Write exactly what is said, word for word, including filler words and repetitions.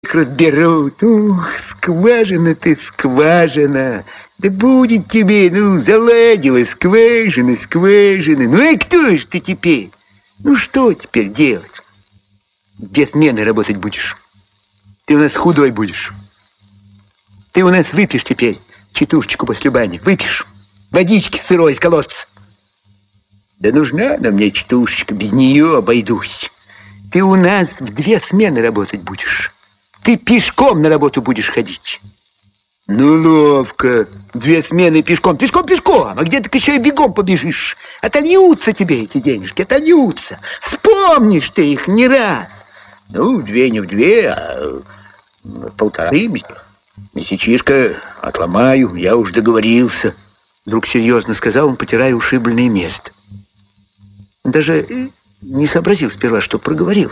денежек разберут. Ух, скважина ты, скважина. Да будет тебе, ну, заладила скважина, скважина. Ну, а кто ж ты теперь? Ну, что теперь делать? Две смены работать будешь. Ты у нас худой будешь. Ты у нас выпьешь теперь читушечку после бани. Выпьешь. Водички сырой из колодца. Да нужна нам мне читушечка, без нее обойдусь. Ты у нас в две смены работать будешь. Ты пешком на работу будешь ходить. Ну, ловко. Две смены пешком. Пешком, пешком. А где ты еще и бегом побежишь? Отольются тебе эти денежки, отольются. Вспомнишь ты их не раз. Ну, две не в две, а полтора. Месячишка отломаю, я уж договорился. Вдруг серьезно сказал он, потирая ушибленное место. Даже не сообразил сперва, что проговорил.